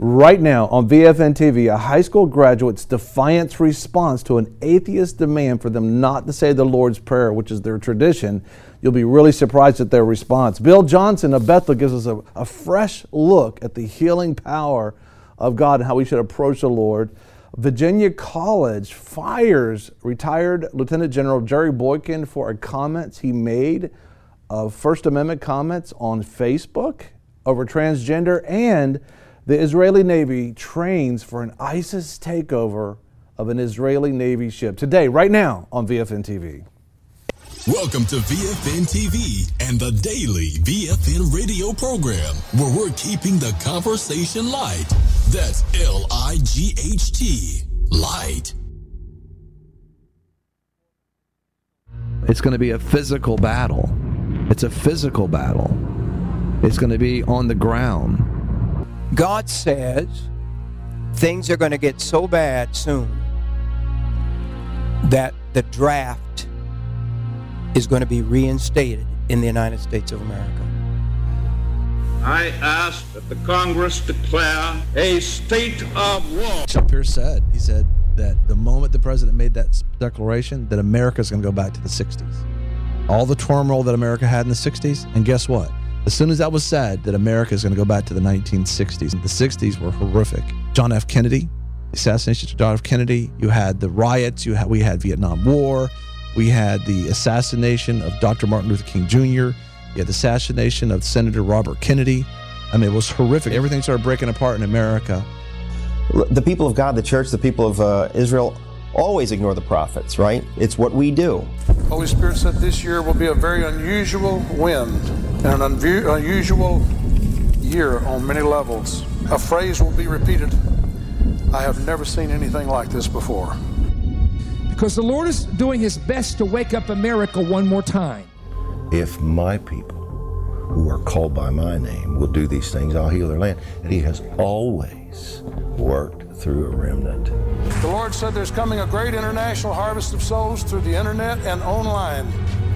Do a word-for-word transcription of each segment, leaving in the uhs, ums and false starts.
Right now on V F N T V, a high school graduate's defiant response to an atheist demand for them not to say the Lord's Prayer, which is their tradition. You'll be really surprised at their response. Bill Johnson of Bethel gives us a, a fresh look at the healing power of God and how we should approach the Lord. Virginia College fires retired Lieutenant General Jerry Boykin for a comments he made of First Amendment comments on Facebook over transgender, and the Israeli Navy trains for an ISIS takeover of an Israeli Navy ship. Today, right now on V F N T V. Welcome to V F N T V and the daily V F N radio program, where we're keeping the conversation light. That's L I G H T, light. It's going to be a physical battle. It's a physical battle. It's going to be on the ground. God says things are going to get so bad soon that the draft is going to be reinstated in the United States of America. I ask that the Congress declare a state of war. Chuck Pierce said, he said that the moment the president made that declaration, that America is going to go back to the sixties. All the turmoil that America had in the sixties, and guess what? As soon as that was said, that America is going to go back to the nineteen sixties. The sixties were horrific. John F. Kennedy, the assassination of John F. Kennedy. You had the riots. You had we had Vietnam War. We had the assassination of Doctor Martin Luther King Junior You had the assassination of Senator Robert Kennedy. I mean, it was horrific. Everything started breaking apart in America. The people of God, the church, the people of uh, Israel always ignore the prophets, right? It's what we do. Holy Spirit said this year will be a very unusual wind and an unvu- unusual year on many levels. A phrase will be repeated. I have never seen anything like this before. Because the Lord is doing his best to wake up America one more time. If my people who are called by my name will do these things, I'll heal their land. And he has always worked through a remnant. The Lord said there's coming a great international harvest of souls through the internet and online.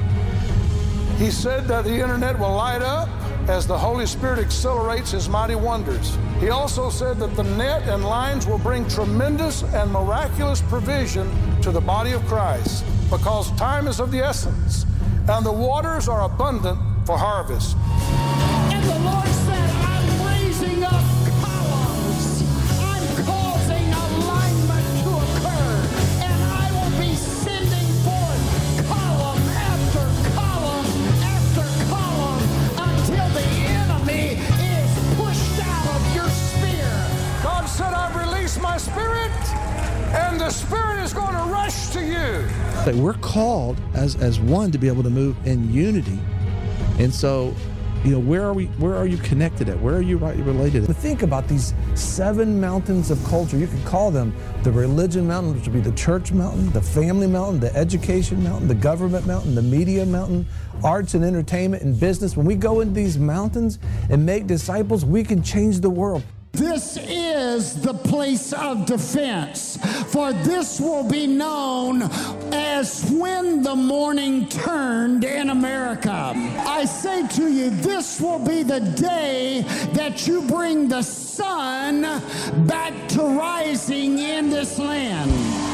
He said that the internet will light up as the Holy Spirit accelerates his mighty wonders. He also said that the net and lines will bring tremendous and miraculous provision to the body of Christ, because time is of the essence and the waters are abundant for harvest. And the Lord said, I'm raising up columns. I'm causing alignment to occur. And I will be sending forth column after column after column until the enemy is pushed out of your sphere. God said, I've released my spirit, and the spirit is going to rush to you. We're called as as one to be able to move in unity. And so, you know, where are we? Where are you connected at? Where are you right related? But think about these seven mountains of culture. You could call them the religion mountain, which would be the church mountain, the family mountain, the education mountain, the government mountain, the media mountain, arts and entertainment and business. When we go into these mountains and make disciples, we can change the world. This is the place of defense, for this will be known as when the morning turned in America. I say to you, this will be the day that you bring the sun back to rising in this land.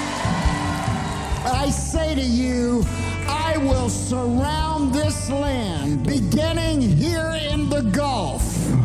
I say to you, I will surround this land, beginning here in the Gulf.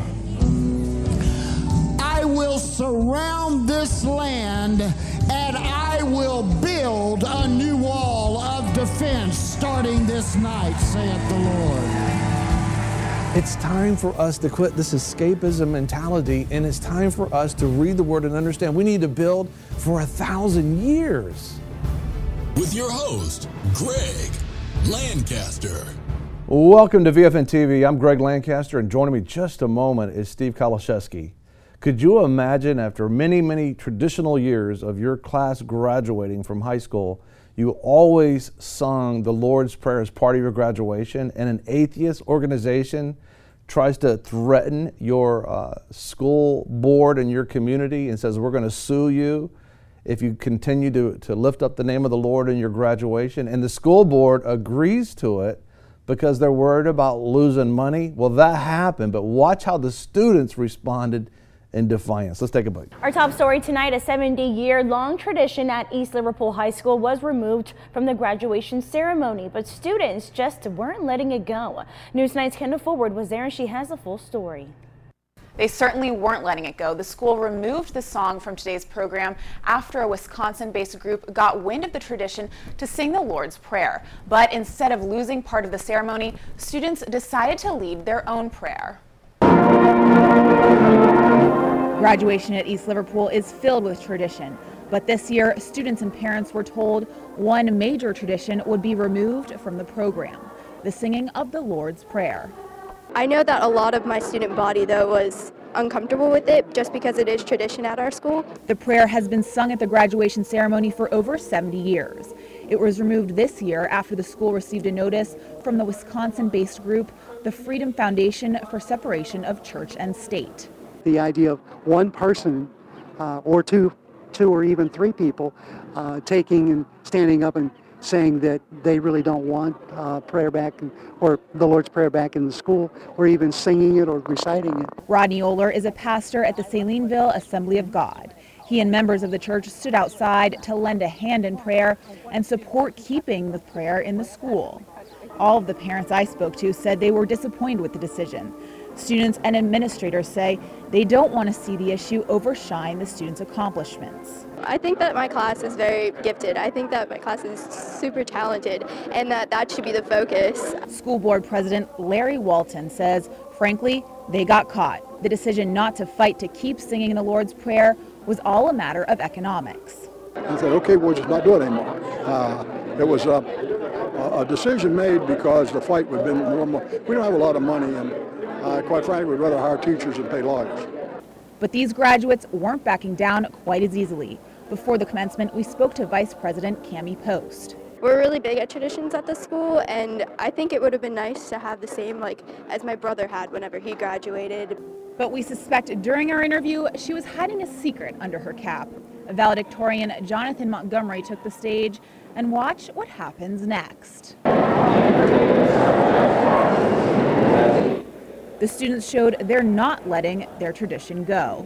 I will surround this land, and I will build a new wall of defense starting this night, saith the Lord. It's time for us to quit this escapism mentality, and it's time for us to read the Word and understand we need to build for a thousand years. With your host, Greg Lancaster. Welcome to V F N T V. I'm Greg Lancaster, and joining me just a moment is Steve Kaliszewski. Could you imagine, after many, many traditional years of your class graduating from high school, you always sung the Lord's Prayer as part of your graduation, and an atheist organization tries to threaten your uh, school board and your community and says, we're going to sue you if you continue to, to lift up the name of the Lord in your graduation, and the school board agrees to it because they're worried about losing money? Well, that happened, but watch how the students responded in defiance. Let's take a break. Our top story tonight, a seventy-year-long tradition at East Liverpool High School was removed from the graduation ceremony, but students just weren't letting it go. News Night's Kendall Forward was there and she has the full story. They certainly weren't letting it go. The school removed the song from today's program after a Wisconsin-based group got wind of the tradition to sing the Lord's Prayer. But instead of losing part of the ceremony, students decided to lead their own prayer. Graduation at East Liverpool is filled with tradition, but this year students and parents were told one major tradition would be removed from the program, the singing of the Lord's Prayer. I know that a lot of my student body, though, was uncomfortable with it just because it is tradition at our school. The prayer has been sung at the graduation ceremony for over seventy years. It was removed this year after the school received a notice from the Wisconsin-based group, the Freedom Foundation for Separation of Church and State. The idea of one person uh, or two, two or even three people uh, taking and standing up and saying that they really don't want uh, prayer back in, or the Lord's Prayer back in the school, or even singing it or reciting it. Rodney Oler is a pastor at the Salineville Assembly of God. He and members of the church stood outside to lend a hand in prayer and support keeping the prayer in the school. All of the parents I spoke to said they were disappointed with the decision. Students and administrators say they don't want to see the issue overshine the students' accomplishments. I think that my class is very gifted. I think that my class is super talented and that that should be the focus. School board president Larry Walton says, frankly, they got caught. The decision not to fight to keep singing the Lord's Prayer was all a matter of economics. I said, okay, we'll just not do it anymore. Uh, it was a, a decision made because the fight would have been more, more. We don't have a lot of money, and uh, quite frankly, we'd rather hire teachers than pay lawyers. But these graduates weren't backing down quite as easily. Before the commencement, we spoke to Vice President Cami Post. We're really big at traditions at the school, and I think it would have been nice to have the same like as my brother had whenever he graduated. But we suspect during our interview, she was hiding a secret under her cap. Valedictorian Jonathan Montgomery took the stage, and watch what happens next. The students showed they're not letting their tradition go.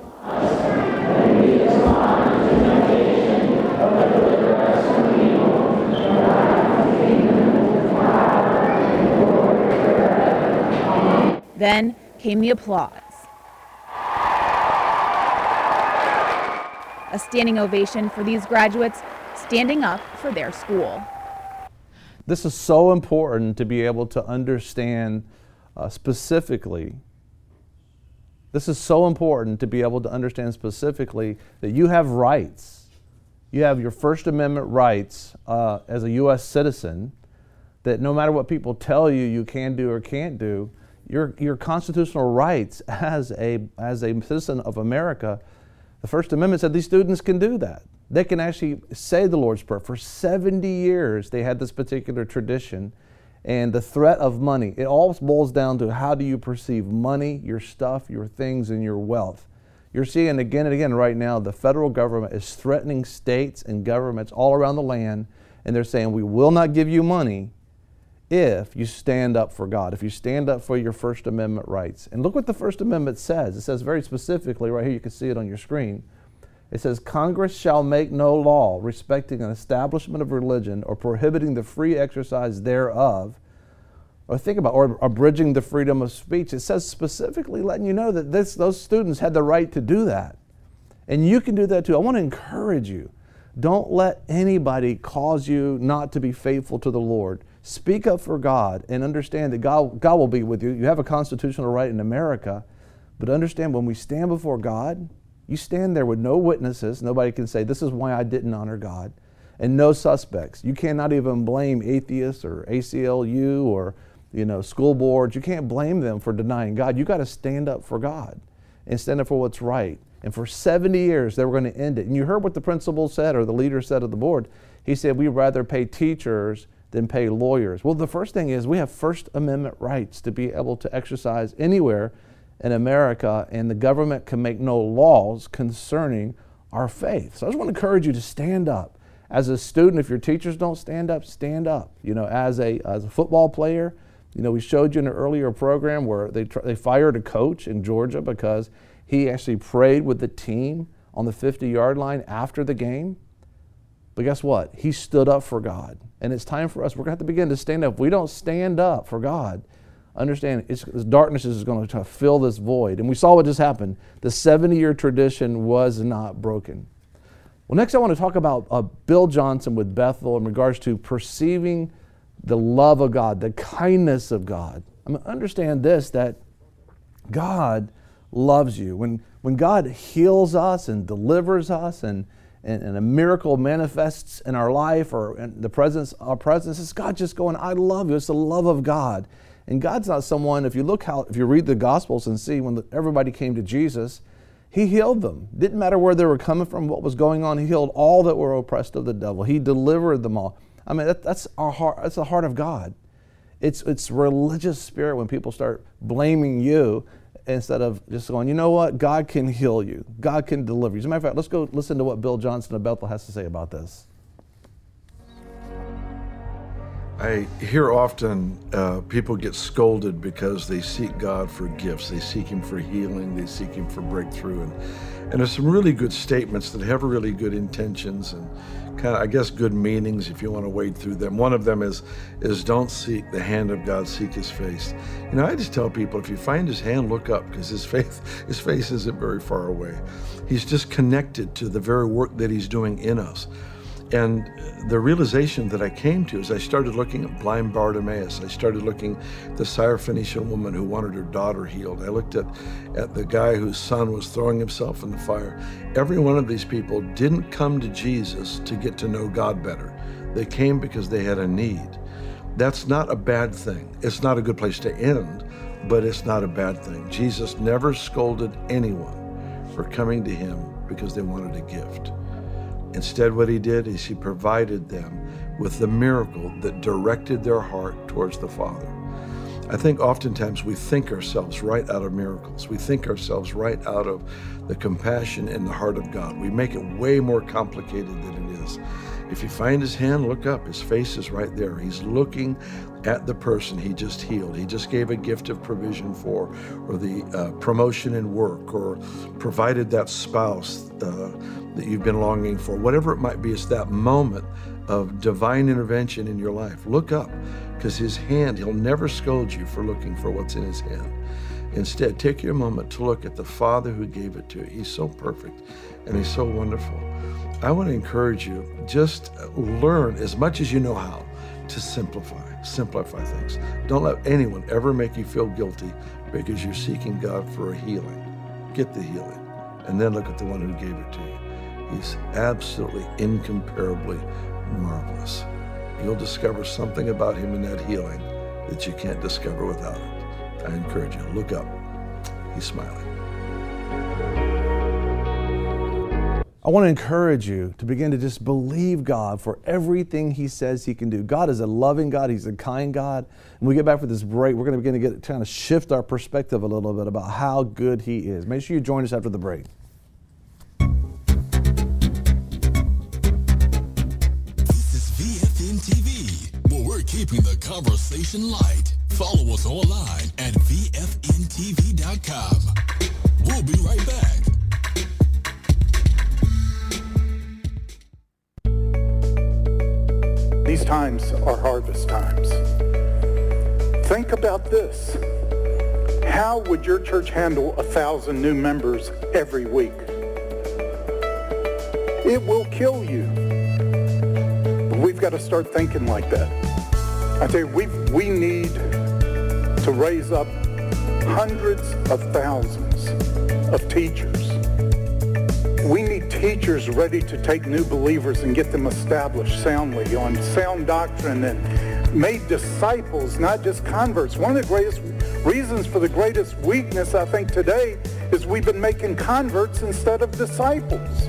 Then came the applause. A standing ovation for these graduates standing up for their school. This is so important to be able to understand uh, specifically. This is so important to be able to understand specifically that you have rights. You have your First Amendment rights uh, as a U S citizen, that no matter what people tell you you can do or can't do, your, your constitutional rights as a, as a citizen of America, the First Amendment said these students can do that. They can actually say the Lord's Prayer. For seventy years, they had this particular tradition, and the threat of money, it all boils down to how do you perceive money, your stuff, your things, and your wealth. You're seeing again and again right now, the federal government is threatening states and governments all around the land, and they're saying, we will not give you money if you stand up for God, if you stand up for your First Amendment rights. And look what the First Amendment says. It says very specifically, right here, you can see it on your screen. It says, Congress shall make no law respecting an establishment of religion or prohibiting the free exercise thereof, or think about, or abridging the freedom of speech. It says specifically letting you know that this, those students had the right to do that. And you can do that too. I want to encourage you. Don't let anybody cause you not to be faithful to the Lord. Speak up for God and understand that God, God will be with you. You have a constitutional right in America, but understand when we stand before God, you stand there with no witnesses. Nobody can say, this is why I didn't honor God. And no suspects. You cannot even blame atheists or A C L U or you know, school boards. You can't blame them for denying God. You got to stand up for God and stand up for what's right. And for seventy years, they were going to end it. And you heard what the principal said, or the leader said of the board. He said, we'd rather pay teachers than pay lawyers. Well, the first thing is we have First Amendment rights to be able to exercise anywhere in America, and the government can make no laws concerning our faith. So I just want to encourage you to stand up. As a student, if your teachers don't stand up, stand up. You know, as a, as a football player, you know, we showed you in an earlier program where they, they fired a coach in Georgia because He actually prayed with the team on the fifty-yard line after the game. But guess what? He stood up for God. And it's time for us. We're going to have to begin to stand up. If we don't stand up for God, understand it's, darkness is going to try to fill this void. And we saw what just happened. The seventy-year tradition was not broken. Well, next I want to talk about uh, Bill Johnson with Bethel in regards to perceiving the love of God, the kindness of God. I mean, understand this, that God loves you. When, when God heals us and delivers us and, and, and a miracle manifests in our life or in the presence, our presence, it's God just going, I love you. It's the love of God. And God's not someone, if you look how, if you read the Gospels and see when the, everybody came to Jesus, He healed them. Didn't matter where they were coming from, what was going on. He healed all that were oppressed of the devil. He delivered them all. I mean, that, that's our heart. That's the heart of God. It's it's religious spirit when people start blaming you instead of just going, you know what? God can heal you. God can deliver you. As a matter of fact, let's go listen to what Bill Johnson of Bethel has to say about this. I hear often uh, people get scolded because they seek God for gifts. They seek Him for healing. They seek Him for breakthrough. And, and there's some really good statements that have really good intentions and kind of, I guess, good meanings if you want to wade through them. One of them is, is don't seek the hand of God, seek His face. You know, I just tell people, if you find His hand, look up, because His face, His face isn't very far away. He's just connected to the very work that He's doing in us. And the realization that I came to is I started looking at blind Bartimaeus. I started looking at the Syrophoenician woman who wanted her daughter healed. I looked at, at the guy whose son was throwing himself in the fire. Every one of these people didn't come to Jesus to get to know God better. They came because they had a need. That's not a bad thing. It's not a good place to end, but it's not a bad thing. Jesus never scolded anyone for coming to Him because they wanted a gift. Instead, what He did is He provided them with the miracle that directed their heart towards the Father. I think oftentimes we think ourselves right out of miracles. We think ourselves right out of the compassion in the heart of God. We make it way more complicated than it is. If you find His hand, look up. His face is right there. He's looking at the person He just healed. He just gave a gift of provision for, or the uh, promotion in work, or provided that spouse uh, that you've been longing for. Whatever it might be, it's that moment of divine intervention in your life. Look up, because His hand, He'll never scold you for looking for what's in His hand. Instead, take your moment to look at the Father who gave it to you. He's so perfect and He's so wonderful. I want to encourage you, just learn as much as you know how to simplify, simplify things. Don't let anyone ever make you feel guilty because you're seeking God for a healing. Get the healing, and then look at the one who gave it to you. He's absolutely incomparably marvelous. You'll discover something about Him in that healing that you can't discover without it. I encourage you, look up. He's smiling. I want to encourage you to begin to just believe God for everything He says He can do. God is a loving God. He's a kind God. When we get back for this break, we're going to begin to get kind of shift our perspective a little bit about how good He is. Make sure you join us after the break. This is V F N T V, where we're keeping the conversation light. Follow us online at V F N T V dot com. We'll be right back. These times are harvest times. Think about this. How would your church handle a thousand new members every week? It will kill you. But we've got to start thinking like that. I tell you, we we need to raise up hundreds of thousands of teachers. We need teachers ready to take new believers and get them established soundly on sound doctrine and made disciples, not just converts. One of the greatest reasons for the greatest weakness, I think, today is we've been making converts instead of disciples.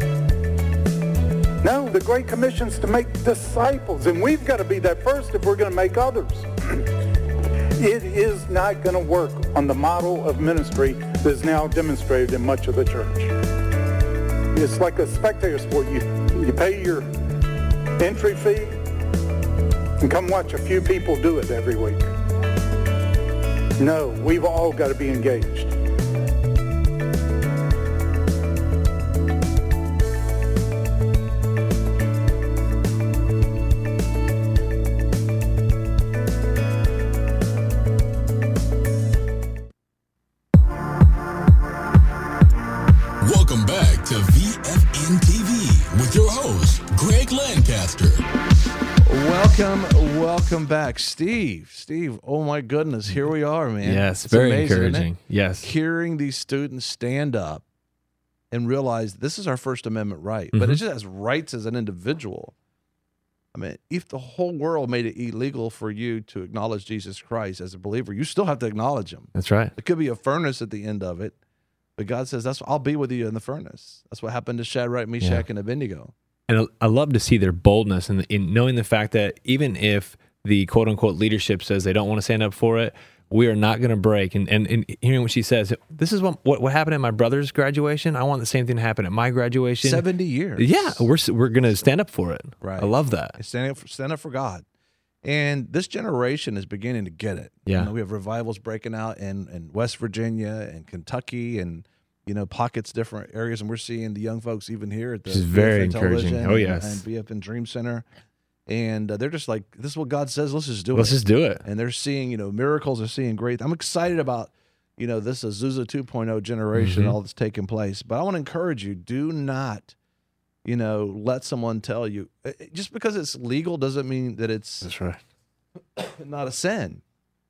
No, the Great Commission is to make disciples, and we've got to be that first if we're going to make others. It is not going to work on the model of ministry that is now demonstrated in much of the church. It's like a spectator sport. You, you pay your entry fee and come watch a few people do it every week. No, we've all got to be engaged. Welcome back to V F N T V with your host, Greg Lancaster. Welcome, welcome back, Steve. Steve, oh my goodness, here we are, man. Yes, It's very amazing, isn't encouraging. it? Yes. Hearing these students stand up and realize this is our First Amendment right, but Mhm. it just has rights as an individual. I mean, if the whole world made it illegal for you to acknowledge Jesus Christ as a believer, you still have to acknowledge him. That's right. It could be a furnace at the end of it, but God says, "That's I'll be with you in the furnace." That's what happened to Shadrach, Meshach, and Abednego. And I I love to see their boldness in, in knowing the fact that even if the quote unquote leadership says they don't want to stand up for it, we are not going to break. And, and, and hearing what she says, this is what, what what happened at my brother's graduation. I want the same thing to happen at my graduation. Seventy years. Yeah, we're we're going to stand up for it. Right. I love that. Stand up for, stand up for God. And this generation is beginning to get it. Yeah. You know, we have revivals breaking out in, in West Virginia and Kentucky and, you know, pockets, different areas. And we're seeing the young folks even here at the Which is very B F N encouraging. Television Oh, and- yes. and B F N Dream Center. And uh, they're just like, this is what God says. Let's just do Let's it. just do it. And they're seeing, you know, miracles. They're seeing great. I'm excited about, you know, this Azusa two point oh generation, Mhm. all that's taking place. But I want to encourage you, do not, you know, let someone tell you, uh, just because it's legal doesn't mean that it's That's right. not a sin.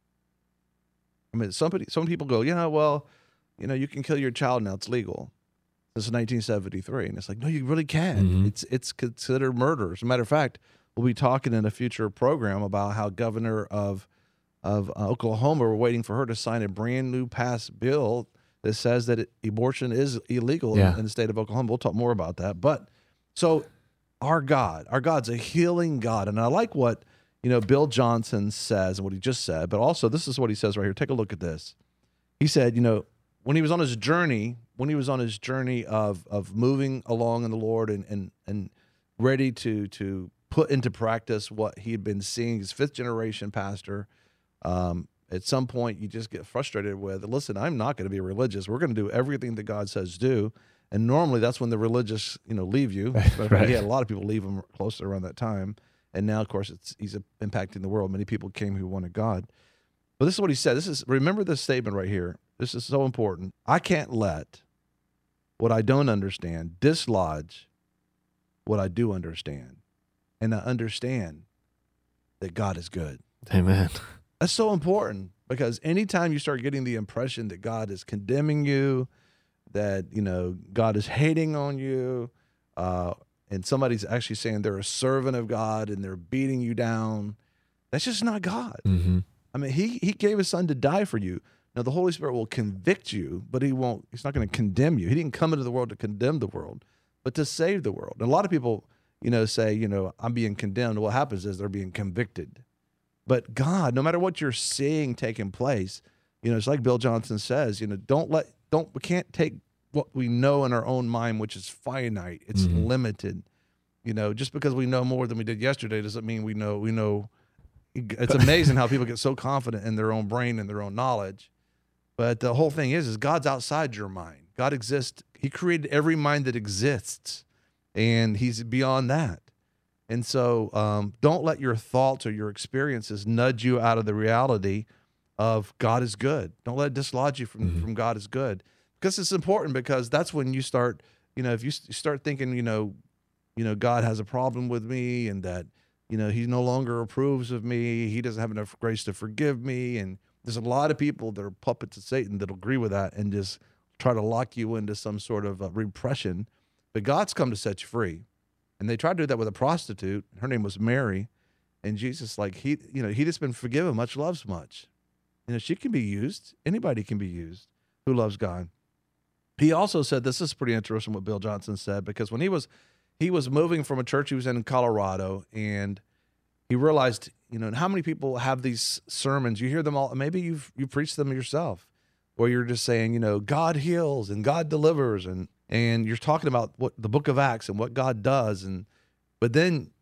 I mean, somebody, some people go, you know, well, you know, you can kill your child now; it's legal. This is nineteen seventy-three, and it's like, no, you really can. Mhm. It's it's considered murder. As a matter of fact, we'll be talking in a future program about how governor of of uh, Oklahoma, we're waiting for her to sign a brand new passed bill that says that it, abortion is illegal Yeah. in, in the state of Oklahoma. We'll talk more about that. But so our God, our God's a healing God, and I like what you know Bill Johnson says and what he just said. But also, this is what he says right here. Take a look at this. He said, you know, when he was on his journey, when he was on his journey of of moving along in the Lord and and and ready to to put into practice what he had been seeing, his fifth generation pastor. Um, at some point, you just get frustrated with, listen, I'm not going to be religious. We're going to do everything that God says do. And normally that's when the religious, you know, leave you. Right. He had a lot of people leave him close around that time. And now, of course, it's he's impacting the world. Many people came who wanted God. But this is what he said. This is, remember this statement right here. This is so important. I can't let what I don't understand dislodge what I do understand. And I understand that God is good. Amen. That's so important, because anytime you start getting the impression that God is condemning you, that, you know, God is hating on you, uh, and somebody's actually saying they're a servant of God and they're beating you down, that's just not God. Mm-hmm. I mean, he he gave his son to die for you. Now, the Holy Spirit will convict you, but he won't, he's not going to condemn you. He didn't come into the world to condemn the world, but to save the world. And a lot of people, you know, say, you know, I'm being condemned. What happens is they're being convicted. But God, no matter what you're seeing taking place, you know, it's like Bill Johnson says, you know, don't let, don't, we can't take what we know in our own mind, which is finite. It's Mhm. limited. You know, just because we know more than we did yesterday doesn't mean we know, we know. It's amazing how people get so confident in their own brain and their own knowledge. But the whole thing is, is God's outside your mind. God exists. He created every mind that exists, and he's beyond that. And so um, don't let your thoughts or your experiences nudge you out of the reality of God is good. Don't let it dislodge you from, Mm-hmm. from God is good. Because it's important, because that's when you start, you know, if you s- start thinking, you know, you know, God has a problem with me, and that, you know, he no longer approves of me. He doesn't have enough grace to forgive me. And there's a lot of people that are puppets of Satan that agree with that and just try to lock you into some sort of uh, repression. But God's come to set you free. And they tried to do that with a prostitute. Her name was Mary. And Jesus, like, he, you know, he that's been forgiven much loves much. You know, she can be used. Anybody can be used who loves God. He also said, this is pretty interesting what Bill Johnson said, because when he was, he was moving from a church he was in in Colorado, and he realized, you know, how many people have these sermons, you hear them all, maybe you've, you preached them yourself, where you're just saying, you know, God heals and God delivers, and, and you're talking about what the book of Acts and what God does. And, but then,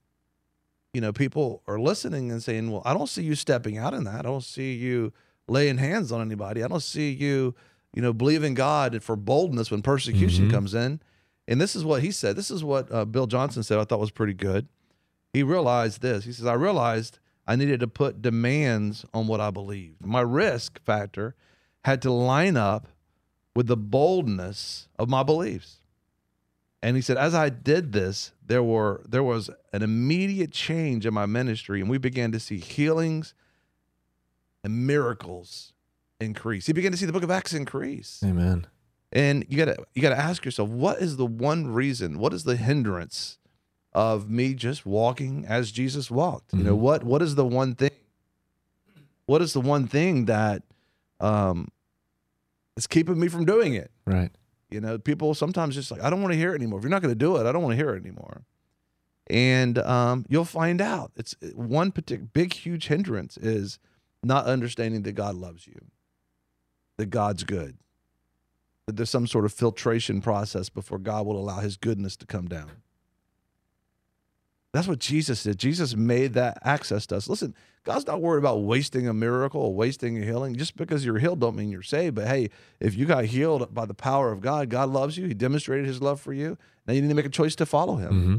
you know, people are listening and saying, well, I don't see you stepping out in that. I don't see you laying hands on anybody. I don't see you, you know, believing God for boldness when persecution Mhm. comes in. And this is what he said. This is what uh, Bill Johnson said I thought was pretty good. He realized this. He says, I realized I needed to put demands on what I believed. My risk factor had to line up with the boldness of my beliefs. And he said, as I did this, there were there was an immediate change in my ministry, and we began to see healings and miracles increase. He began to see the book of Acts increase. Amen. And you gotta you gotta ask yourself, what is the one reason? What is the hindrance of me just walking as Jesus walked? Mm-hmm. You know, what what is the one thing? What is the one thing that um, is keeping me from doing it? Right. You know, people sometimes just like, I don't want to hear it anymore. If you're not going to do it, I don't want to hear it anymore. And um, you'll find out. It's one particular big, huge hindrance is not understanding that God loves you, that God's good, that there's some sort of filtration process before God will allow his goodness to come down. That's what Jesus did. Jesus made that access to us. Listen, God's not worried about wasting a miracle or wasting a healing. Just because you're healed don't mean you're saved. But hey, if you got healed by the power of God, God loves you. He demonstrated his love for you. Now you need to make a choice to follow him. Mm-hmm.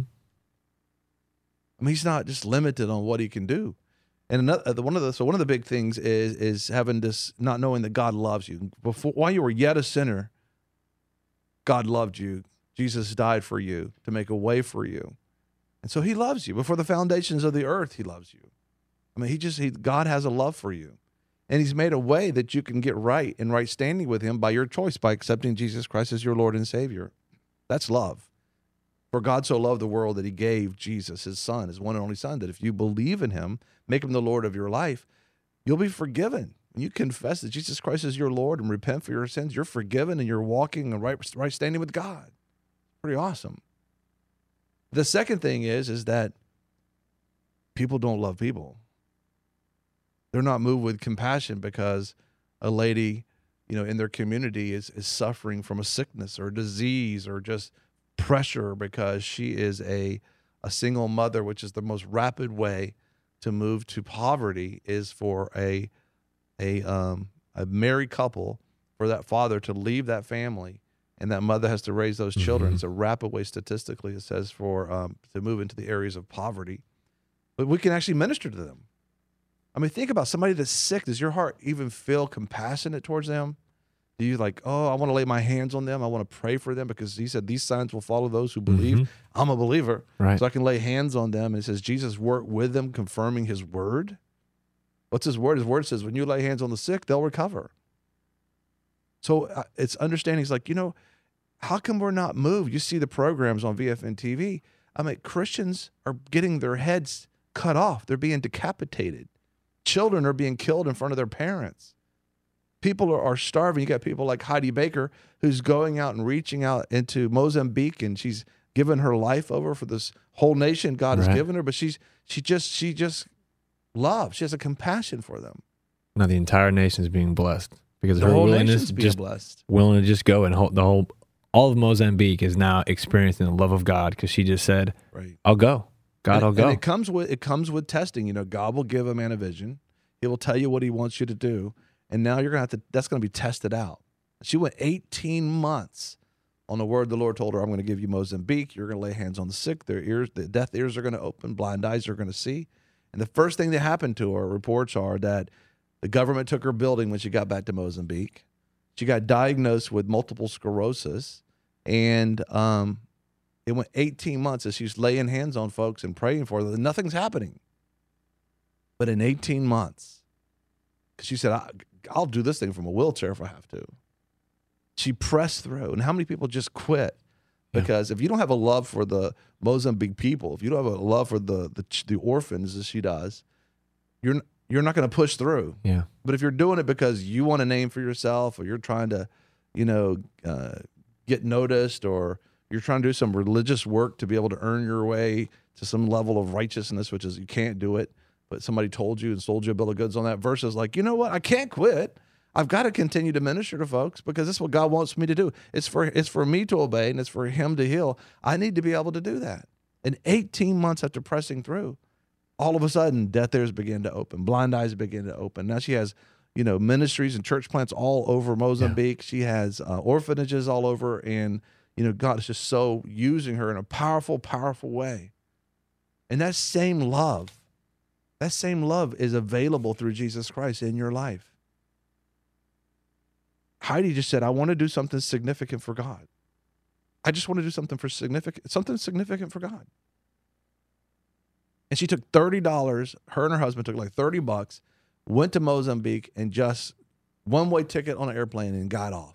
I mean, he's not just limited on what he can do. And another one of the so one of the big things is is having this, not knowing that God loves you. Before, while you were yet a sinner, God loved you. Jesus died for you to make a way for you. And so he loves you. Before the foundations of the earth, he loves you. I mean, he just, he, God has a love for you. And he's made a way that you can get right and right standing with him by your choice, by accepting Jesus Christ as your Lord and Savior. That's love. For God so loved the world that he gave Jesus, his son, his one and only son, that if you believe in him, make him the Lord of your life, you'll be forgiven. When you confess that Jesus Christ is your Lord and repent for your sins, you're forgiven and you're walking in right, right standing with God. Pretty awesome. The second thing is, is that people don't love people. They're not moved with compassion because a lady, you know, in their community is, is suffering from a sickness or a disease or just pressure because she is a, a single mother, which is the most rapid way to move to poverty is for a, a, um, a married couple, for that father to leave that family. And that mother has to raise those children. Mm-hmm. It's a rapid way statistically, it says, for um, to move into the areas of poverty. But we can actually minister to them. I mean, think about somebody that's sick. Does your heart even feel compassionate towards them? Do you like, oh, I want to lay my hands on them. I want to pray for them because he said these signs will follow those who believe. Mm-hmm. I'm a believer. Right. So I can lay hands on them. And it says Jesus worked with them, confirming his word. What's his word? His word says when you lay hands on the sick, they'll recover. So uh, it's understanding. It's like, you know, how come we're not moved? You see the programs on V F N T V. I mean, Christians are getting their heads cut off. They're being decapitated. Children are being killed in front of their parents. People are, are starving. You got people like Heidi Baker, who's going out and reaching out into Mozambique, and she's given her life over for this whole nation God right. has given her. But she's she just she just loves. She has a compassion for them. Now the entire nation is being blessed because the of her whole willingness nation's to being just blessed. willing to just go and hold the whole. All of Mozambique is now experiencing the love of God because she just said, right. I'll go. God, and, I'll go. And it comes with it comes with testing. You know, God will give a man a vision. He will tell you what he wants you to do. And now you're going to have to, that's going to be tested out. She went eighteen months on the word the Lord told her, I'm going to give you Mozambique. You're going to lay hands on the sick. Their ears, the deaf ears are going to open. Blind eyes are going to see. And the first thing that happened to her, reports are that the government took her building when she got back to Mozambique. She got diagnosed with multiple sclerosis, and um, it went eighteen months as she's laying hands on folks and praying for them. Nothing's happening. But in eighteen months, because she said, I, I'll do this thing from a wheelchair if I have to. She pressed through. And how many people just quit? Because yeah. if you don't have a love for the Mozambique people, if you don't have a love for the the, the orphans as she does, you're you're not going to push through. Yeah. But if you're doing it because you want a name for yourself, or you're trying to, you know, uh, get noticed, or you're trying to do some religious work to be able to earn your way to some level of righteousness, which is you can't do it, but somebody told you and sold you a bill of goods on that, versus like, you know what, I can't quit. I've got to continue to minister to folks because this is what God wants me to do. It's for it's for me to obey, and it's for him to heal. I need to be able to do that. And eighteen months after pressing through, all of a sudden, deaf ears begin to open, blind eyes begin to open. Now she has, you know, ministries and church plants all over Mozambique. Yeah. She has uh, orphanages all over, and you know, God is just so using her in a powerful, powerful way. And that same love, that same love is available through Jesus Christ in your life. Heidi just said, I want to do something significant for God. I just want to do something for significant, something significant for God. And she took thirty dollars. Her and her husband took like thirty bucks, went to Mozambique, and just one-way ticket on an airplane and got off.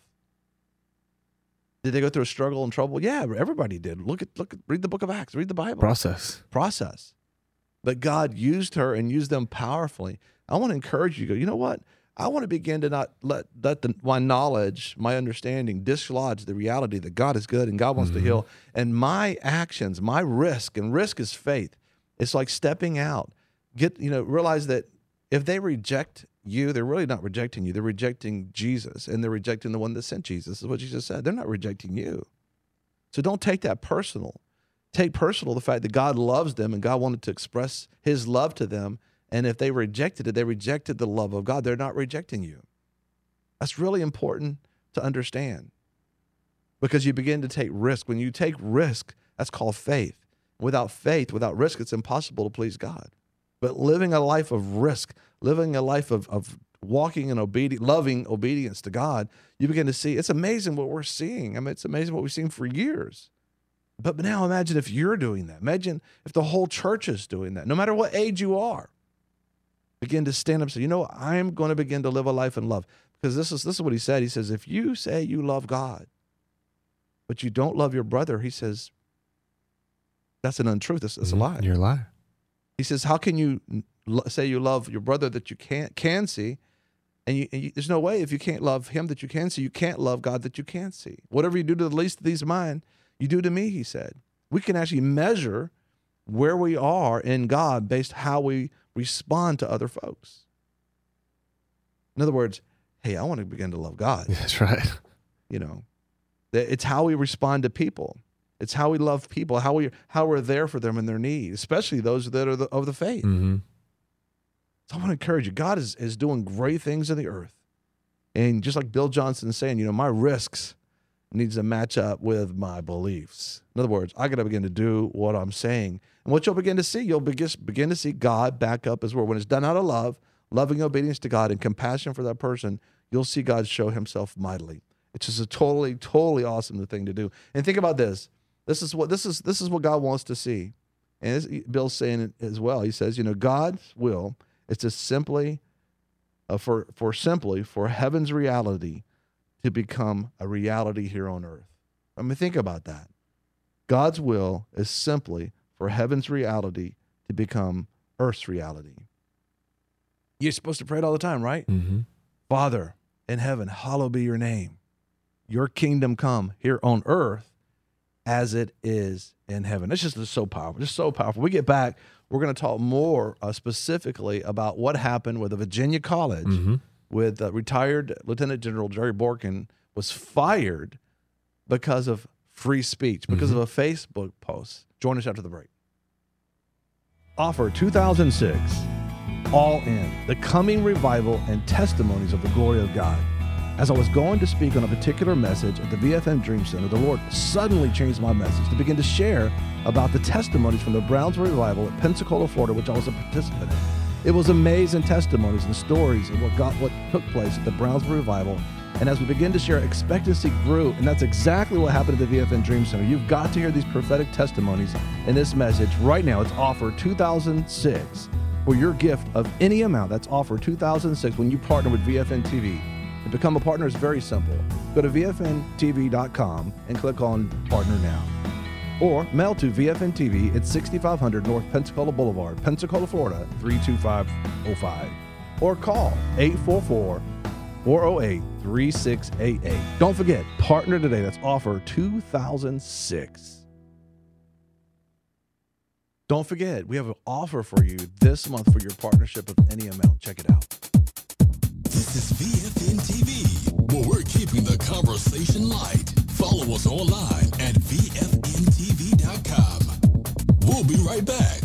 Did they go through a struggle and trouble? Yeah, everybody did. Look at, look at, read the book of Acts, read the Bible. Process. Process. But God used her and used them powerfully. I want to encourage you to go, you know what? I want to begin to not let, let the, my knowledge, my understanding dislodge the reality that God is good and God wants mm-hmm. to heal. And my actions, my risk, and risk is faith. It's like stepping out. Get, you know, realize that if they reject you, they're really not rejecting you. They're rejecting Jesus, and they're rejecting the one that sent Jesus. Is what Jesus said. They're not rejecting you. So don't take that personal. Take personal the fact that God loves them and God wanted to express his love to them. And if they rejected it, they rejected the love of God. They're not rejecting you. That's really important to understand, because you begin to take risk. When you take risk, that's called faith. Without faith, without risk, it's impossible to please God. But living a life of risk, living a life of, of walking in obedience, loving obedience to God, you begin to see, it's amazing what we're seeing. I mean, it's amazing what we've seen for years. But now imagine if you're doing that. Imagine if the whole church is doing that, no matter what age you are. Begin to stand up and say, you know, I'm going to begin to live a life in love. Because this is, this is what he said. He says, if you say you love God, but you don't love your brother, he says, that's an untruth. That's, that's a lie. You're a liar. He says, how can you say you love your brother that you can't can see? And, you, and you, there's no way, if you can't love him that you can see, you can't love God that you can't see. Whatever you do to the least of these of mine, you do to me, he said. We can actually measure where we are in God based how we respond to other folks. In other words, hey, I want to begin to love God. That's right. You know, it's how we respond to people. It's how we love people, how, we, how we're there for them in their need, especially those that are the, of the faith. Mm-hmm. So I want to encourage you. God is, is doing great things in the earth. And just like Bill Johnson is saying, you know, my risks needs to match up with my beliefs. In other words, I got to begin to do what I'm saying. And what you'll begin to see, you'll begin, begin to see God back up as well. When it's done out of love, loving obedience to God and compassion for that person, you'll see God show himself mightily. It's just a totally, totally awesome thing to do. And think about this. This is what this is this is what God wants to see. And this, Bill's saying it as well. He says, you know, God's will is to simply uh, for for simply for heaven's reality to become a reality here on earth. I mean, think about that. God's will is simply for heaven's reality to become earth's reality. You're supposed to pray it all the time, right? Mm-hmm. Father in heaven, hallowed be your name. Your kingdom come here on earth as it is in heaven. It's just so powerful, just so powerful. When we get back, we're going to talk more uh, specifically about what happened with the Virginia College mm-hmm. with uh, retired Lieutenant General Jerry Borkin was fired because of free speech, because mm-hmm. of a Facebook post. Join us after the break. Offer two thousand six, All In, the coming revival and testimonies of the glory of God. As I was going to speak on a particular message at the V F M Dream Center, the Lord suddenly changed my message to begin to share about the testimonies from the Brownsville Revival at Pensacola, Florida, which I was a participant in. It was amazing testimonies and stories of what got what took place at the Brownsville Revival. And as we begin to share, expectancy grew, and that's exactly what happened at the V F M Dream Center. You've got to hear these prophetic testimonies in this message right now. It's offer two thousand six for your gift of any amount. That's offer two thousand six when you partner with V F N T V. To become a partner is very simple. Go to V F N T V dot com and click on Partner Now. Or mail to V F N T V at sixty-five hundred North Pensacola Boulevard, Pensacola, Florida, three two five oh five. Or call eight four four, four oh eight, three six eight eight. Don't forget, partner today. That's offer two thousand six. Don't forget, we have an offer for you this month for your partnership of any amount. Check it out. This is V F N T V, where we're keeping the conversation light. Follow us online at V F N T V dot com. We'll be right back.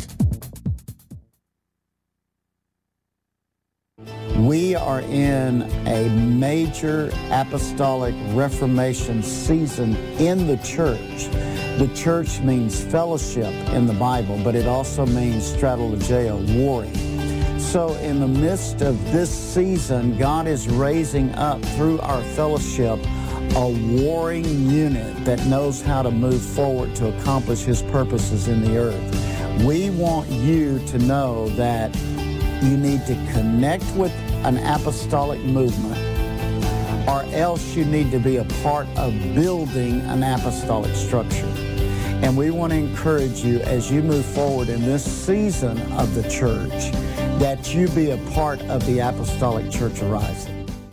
We are in a major apostolic reformation season in the church. The church means fellowship in the Bible, but it also means straddle the jail, warring. So in the midst of this season, God is raising up through our fellowship a warring unit that knows how to move forward to accomplish His purposes in the earth. We want you to know that you need to connect with an apostolic movement, or else you need to be a part of building an apostolic structure. And we want to encourage you as you move forward in this season of the church that you be a part of the Apostolic Church arising.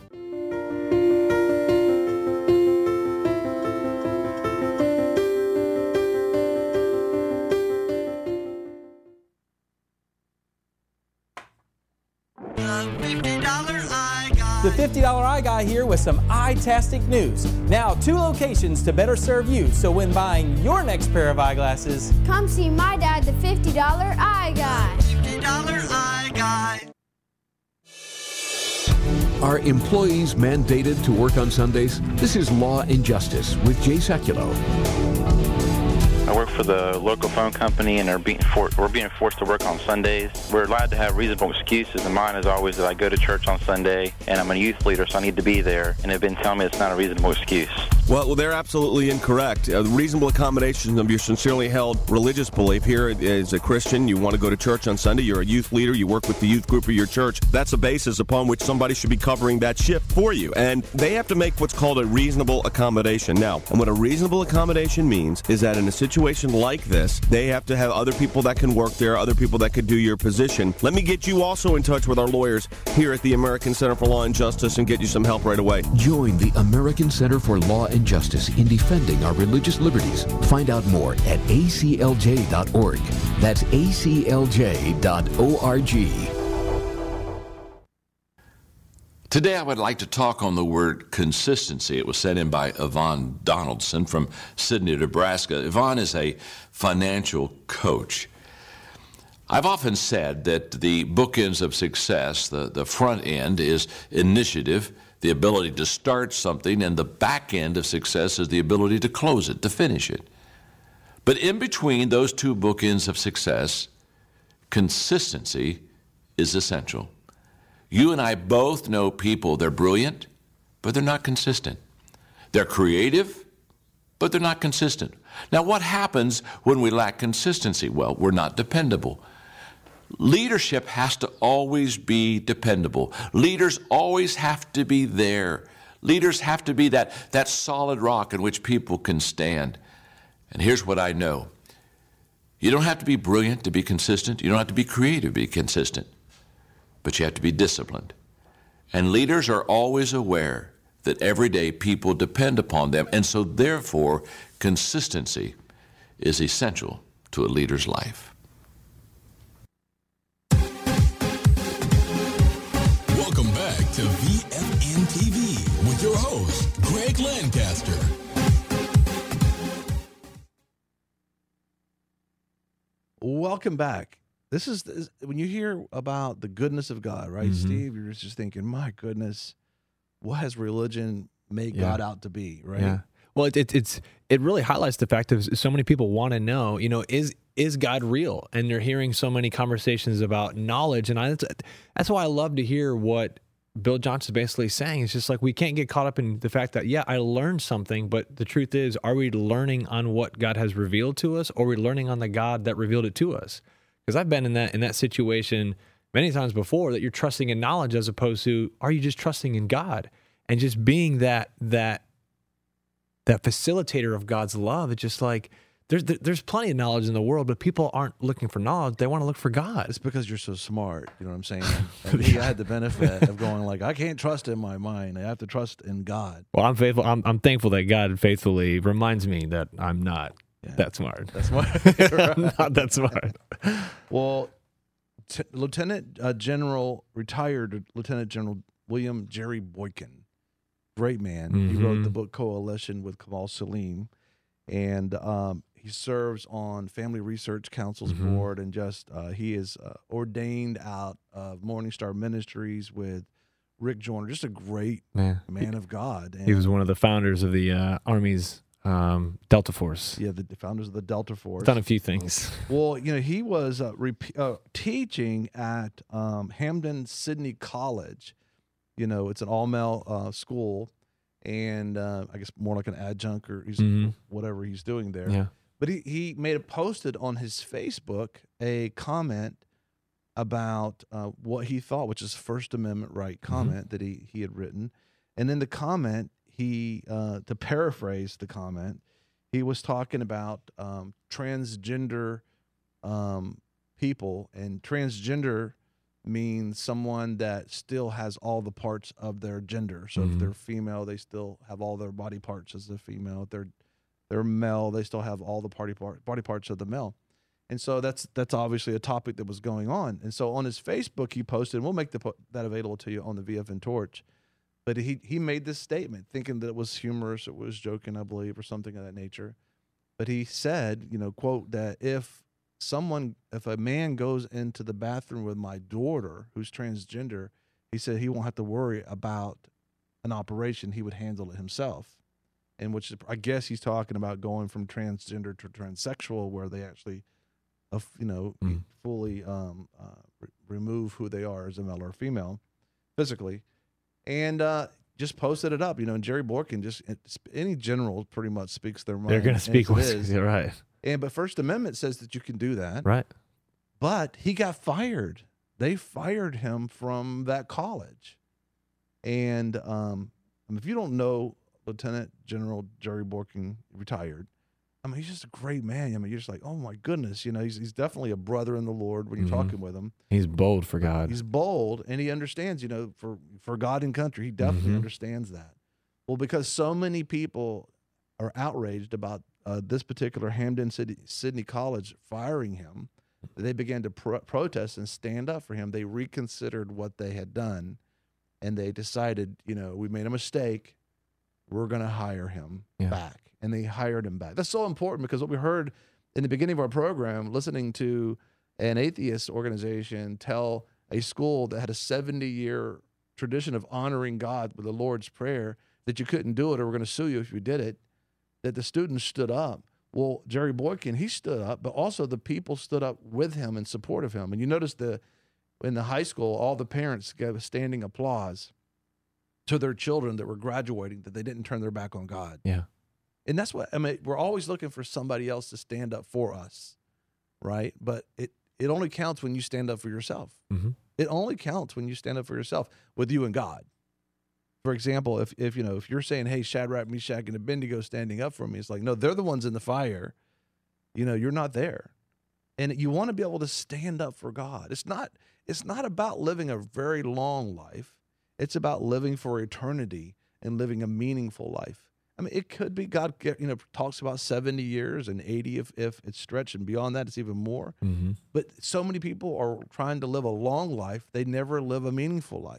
The fifty dollar I Guy here with some eye-tastic news. Now, two locations to better serve you, so when buying your next pair of eyeglasses, come see my dad, the fifty dollar Eye Guy. fifty dollar Eye Guy. Are employees mandated to work on Sundays? This is Law and Justice with Jay Sekulow. I work for the local phone company, and are being for, we're being forced to work on Sundays. We're allowed to have reasonable excuses, and mine is always that I go to church on Sunday, and I'm a youth leader, so I need to be there, and they've been telling me it's not a reasonable excuse. Well, well they're absolutely incorrect. A reasonable accommodation of your sincerely held religious belief. Here, as a Christian, you want to go to church on Sunday, you're a youth leader, you work with the youth group of your church. That's a basis upon which somebody should be covering that shift for you, and they have to make what's called a reasonable accommodation. Now, and what a reasonable accommodation means is that in a situation like this, they have to have other people that can work there, other people that could do your position. Let me get you also in touch with our lawyers here at the American Center for Law and Justice and get you some help right away. Join the American Center for Law and Justice in defending our religious liberties. Find out more at A C L J dot org. That's A C L J dot org. Today I would like to talk on the word consistency. It was sent in by Yvonne Donaldson from Sydney, Nebraska. Yvonne is a financial coach. I've often said that the bookends of success, the, the front end is initiative, the ability to start something, and the back end of success is the ability to close it, to finish it. But in between those two bookends of success, consistency is essential. You and I both know people, they're brilliant, but they're not consistent. They're creative, but they're not consistent. Now, what happens when we lack consistency? Well, we're not dependable. Leadership has to always be dependable. Leaders always have to be there. Leaders have to be that, that solid rock in which people can stand. And here's what I know. You don't have to be brilliant to be consistent. You don't have to be creative to be consistent. But you have to be disciplined. And leaders are always aware that every day people depend upon them, and so therefore consistency is essential to a leader's life. Welcome back to V F N T V with your host, Greg Lancaster. Welcome back. This is, this, when you hear about the goodness of God, right, Mm-hmm. Steve? You're just thinking, my goodness, what has religion made Yeah. God out to be, right? Yeah. Well, it, it, it's it really highlights the fact that so many people want to know, you know, is is God real? And they're hearing so many conversations about knowledge, and I, that's, that's why I love to hear what Bill Johnson's basically saying. It's just like we can't get caught up in the fact that, yeah, I learned something, but the truth is, are we learning on what God has revealed to us, or are we learning on the God that revealed it to us? Because I've been in that in that situation many times before, that you're trusting in knowledge as opposed to, are you just trusting in God and just being that that that facilitator of God's love? It's just like there's there's plenty of knowledge in the world, but people aren't looking for knowledge; they want to look for God. It's because you're so smart. You know what I'm saying? And he had the benefit of going like, I can't trust in my mind. I have to trust in God. Well, I'm faithful. I'm I'm thankful that God faithfully reminds me that I'm not that smart. That's smart. I'm not that smart. Well, T- Lieutenant uh, General, retired Lieutenant General William Jerry Boykin, great man. Mm-hmm. He wrote the book Coalition with Kamal Salim, and um, he serves on Family Research Council's mm-hmm. board, and just uh, he is uh, ordained out of Morning Star Ministries with Rick Joyner, just a great man, man of God. And he was one of the founders of the uh, Army's Um, Delta Force. Yeah, the founders of the Delta Force. Done a few things. Well, you know, he was uh, rep- uh, teaching at um, Hampden Sydney College. You know, it's an all-male uh, school, and uh, I guess more like an adjunct or he's, Mhm. whatever he's doing there. Yeah. But he, he made a posted on his Facebook a comment about uh, what he thought, which is First Amendment right comment that he, he had written. And in the comment, he, uh, to paraphrase the comment, he was talking about um, transgender um, people, and transgender means someone that still has all the parts of their gender. So Mhm. if they're female, they still have all their body parts as a female. If they're they're male, they still have all the party part, body parts of the male. And so that's that's obviously a topic that was going on. And so on his Facebook, he posted, and we'll make the, po- that available to you on the V F N Torch. But he he made this statement, thinking that it was humorous, it was joking, I believe, or something of that nature. But he said, you know, quote, that if someone, if a man goes into the bathroom with my daughter who's transgender, he said he won't have to worry about an operation. He would handle it himself. And which is, I guess he's talking about going from transgender to transsexual, where they actually, uh, you know, Mm. fully um, uh, re- remove who they are as a male or female physically. And uh, just posted it up, you know, and Jerry Borkin, just any general pretty much speaks their mind. They're going to speak as it what's is. you're right. And but First Amendment says that you can do that. Right. But he got fired. They fired him from that college. And um, I mean, if you don't know Lieutenant General Jerry Borkin, retired, I mean, he's just a great man. I mean, you're just like, oh my goodness, you know, he's he's definitely a brother in the Lord when you're Mhm. talking with him. He's bold for God. He's bold, and he understands, you know, for for God and country, he definitely Mhm. understands that. Well, because so many people are outraged about uh, this particular Hampden City, Sydney College firing him, they began to pro- protest and stand up for him. They reconsidered what they had done, and they decided, you know, we made a mistake. We're going to hire him Yeah. back. And they hired him back. That's so important, because what we heard in the beginning of our program, listening to an atheist organization tell a school that had a seventy-year tradition of honoring God with the Lord's Prayer that you couldn't do it, or we're going to sue you if you did it, that the students stood up. Well, Jerry Boykin, he stood up, but also the people stood up with him in support of him. And you notice the in the high school, all the parents gave a standing applause to their children that were graduating, that they didn't turn their back on God. Yeah. And that's what, I mean, we're always looking for somebody else to stand up for us, right? But it, it only counts when you stand up for yourself. Mm-hmm. It only counts when you stand up for yourself with you and God. For example, if, if you know, if you're saying, hey, Shadrach, Meshach, and Abednego standing up for me, it's like, no, they're the ones in the fire. You know, you're not there. And you want to be able to stand up for God. It's not, it's not about living a very long life. It's about living for eternity and living a meaningful life. I mean, it could be God, you know, talks about seventy years and eighty if, if it's stretched, and beyond that, it's even more. Mm-hmm. But so many people are trying to live a long life. They never live a meaningful life.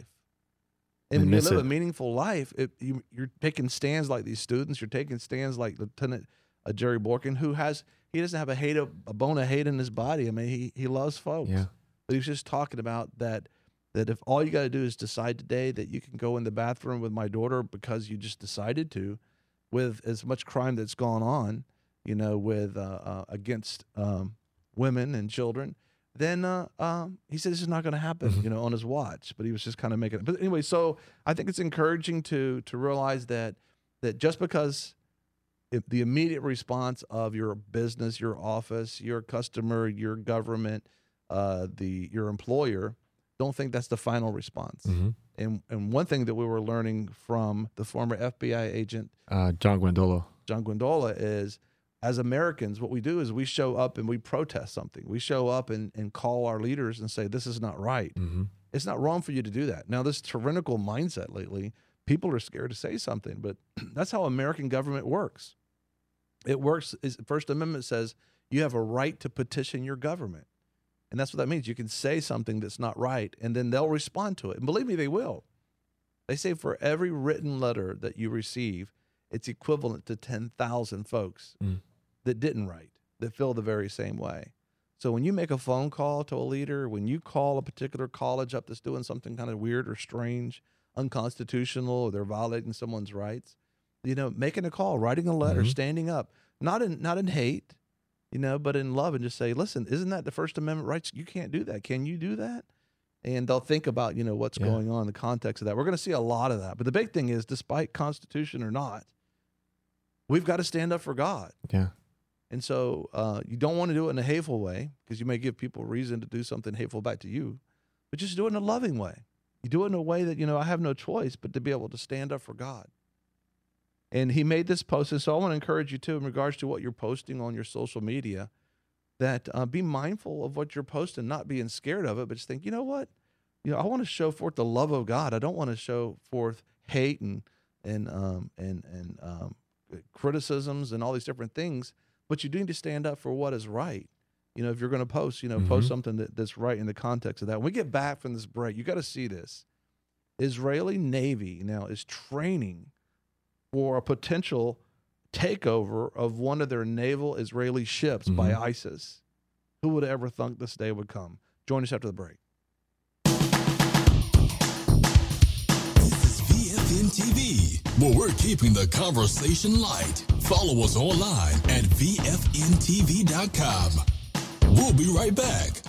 And They when you miss live it. a meaningful life, it, you, you're taking stands like these students. You're taking stands like Lieutenant uh, Jerry Borkin, who has, he doesn't have a hate, a bone of hate in his body. I mean, he, he loves folks. Yeah. But he was just talking about that, that if all you got to do is decide today that you can go in the bathroom with my daughter because you just decided to, with as much crime that's gone on, you know, with uh, uh, against um, women and children, then uh, um, he said this is not going to happen, you know, on his watch. But he was just kind of making it. But anyway, so I think it's encouraging to to realize that that just because if the immediate response of your business, your office, your customer, your government, uh, the your employer, don't think that's the final response. Mm-hmm. And and one thing that we were learning from the former F B I agent Uh, John Guandola. John Guandola is, as Americans, what we do is we show up and we protest something. We show up and, and call our leaders and say, this is not right. Mm-hmm. It's not wrong for you to do that. Now, this tyrannical mindset lately, people are scared to say something, but that's how American government works. It works, is First Amendment says you have a right to petition your government. And that's what that means. You can say something that's not right, and then they'll respond to it. And believe me, they will. They say for every written letter that you receive, it's equivalent to ten thousand folks Mm. that didn't write, that feel the very same way. So when you make a phone call to a leader, when you call a particular college up that's doing something kind of weird or strange, unconstitutional, or they're violating someone's rights, You know, making a call, writing a letter, Mm-hmm. standing up, not in not in hate, you know, but in love, and just say, listen, isn't that the First Amendment rights? You can't do that. Can you do that? And they'll think about, you know, what's Yeah. going on in the context of that. We're going to see a lot of that. But the big thing is, despite Constitution or not, we've got to stand up for God. Yeah. And so uh, you don't want to do it in a hateful way, because you may give people reason to do something hateful back to you, but just do it in a loving way. You do it in a way that, you know, I have no choice but to be able to stand up for God. And he made this post, and so I want to encourage you too, in regards to what you're posting on your social media, that uh, be mindful of what you're posting, not being scared of it, but just think, you know what? You know, I want to show forth the love of God. I don't want to show forth hate and and um, and and um, criticisms and all these different things. But you do need to stand up for what is right. You know, if you're going to post, you know, Mm-hmm. post something that, that's right in the context of that. When we get back from this break, you got to see this. Israeli Navy now is training for a potential takeover of one of their naval Israeli ships by Mm-hmm. ISIS. Who would have ever thunk this day would come? Join us after the break. V F N T V, where we're keeping the conversation light. Follow us online at V F N T V dot com. We'll be right back.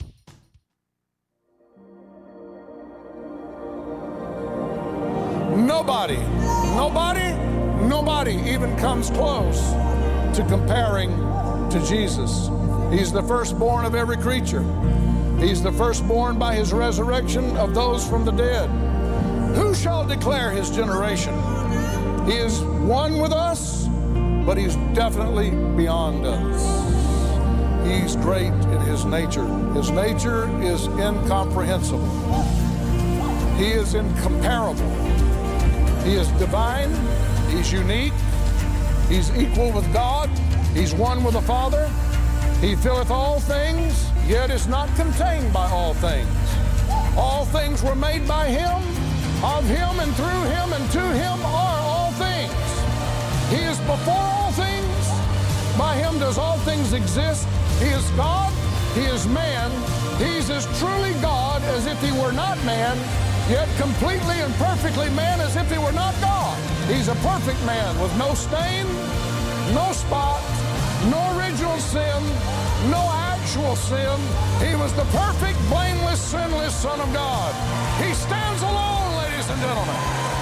Nobody, nobody, nobody even comes close to comparing to Jesus. He's the firstborn of every creature. He's the firstborn by his resurrection of those from the dead. Who shall declare his generation? He is one with us, but he's definitely beyond us. He's great in his nature. His nature is incomprehensible. He is incomparable. He is divine. He's unique. He's equal with God. He's one with the Father. He filleth all things, yet is not contained by all things. All things were made by him. Of him and through him and to him are all things. He is before all things. By him does all things exist. He is God. He is man. He's as truly God as if he were not man, yet completely and perfectly man as if he were not God. He's a perfect man with no stain, no spot, no original sin, no actual sin. He was the perfect, blameless, sinless Son of God. He stands alone, ladies and gentlemen.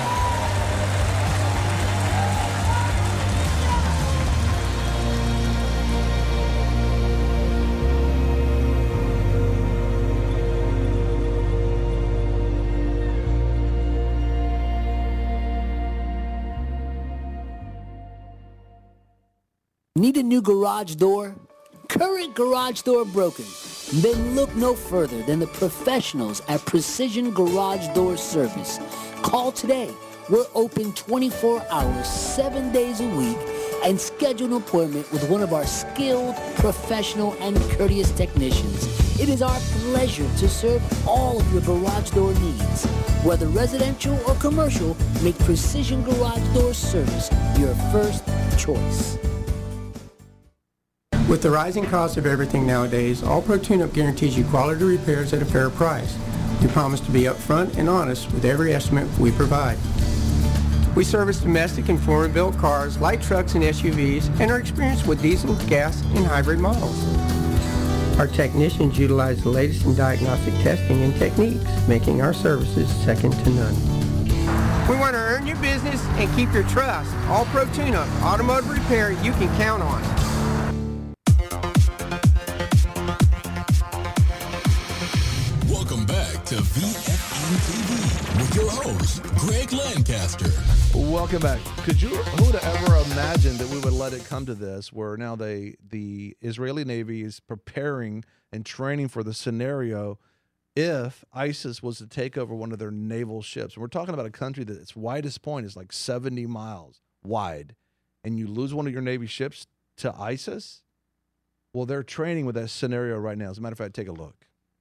Need a new garage door? Current garage door broken? Then look no further than the professionals at Precision Garage Door Service. Call today. We're open twenty-four hours, seven days a week, and schedule an appointment with one of our skilled, professional, and courteous technicians. It is our pleasure to serve all of your garage door needs. Whether residential or commercial, make Precision Garage Door Service your first choice. With the rising cost of everything nowadays, All Pro Tune-Up guarantees you quality repairs at a fair price. We promise to be upfront and honest with every estimate we provide. We service domestic and foreign-built cars, light trucks, and S U Vs, and are experienced with diesel, gas, and hybrid models. Our technicians utilize the latest in diagnostic testing and techniques, making our services second to none. We want to earn your business and keep your trust. All Pro Tune-Up, automotive repair you can count on. Welcome back to V F N T V with your host, Greg Lancaster. Welcome back. Could you, who would have ever imagined that we would let it come to this, where now they, the Israeli Navy is preparing and training for the scenario if ISIS was to take over one of their naval ships? And we're talking about a country that its widest point is like seventy miles wide, and you lose one of your Navy ships to ISIS? Well, they're training with that scenario right now. As a matter of fact, take a look.